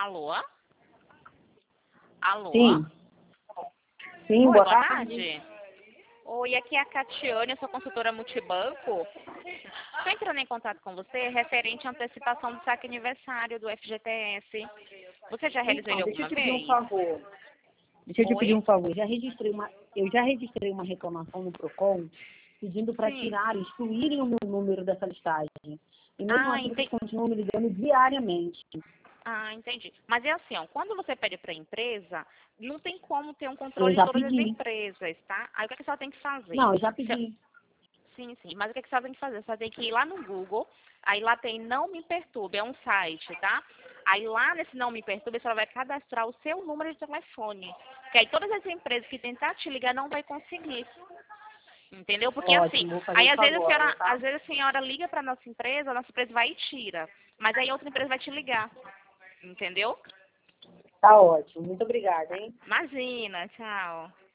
Alô? Alô? Sim. Sim, Oi, boa boa tarde. tarde. Oi, aqui é a Catiane, eu sou consultora multibanco. Estou entrando em contato com você referente à antecipação do saque aniversário do FGTS. Você já realizou Então, ele deixa eu alguma te pedir um vez? favor. Deixa eu te Oi? pedir um favor. Eu já registrei uma reclamação no Procon pedindo para Sim. tirarem, excluírem o meu número dessa listagem. E mesmo Ah, assim, eles entendi. continuam me ligando diariamente. Ah, entendi. Mas é assim, ó, quando você pede para a empresa, não tem como ter um Eu controle de já todas as pedi. empresas, tá? Aí o que é que você tem que fazer? Não, eu já pedi. Sim, sim. Mas o que é que você tem que fazer? Você tem que ir lá no Google, aí lá tem Não Me Perturbe, é um site, tá? Aí lá nesse Não Me Perturbe, você vai cadastrar o seu número de telefone. Que aí todas as empresas que tentar te ligar não vai conseguir. Entendeu? Porque assim, Ótimo, vou fazer aí isso agora, tá? às vezes a senhora liga para a nossa empresa vai e tira. Mas aí outra empresa vai te ligar. Entendeu? Tá ótimo. Muito obrigada, hein? Imagina, tchau.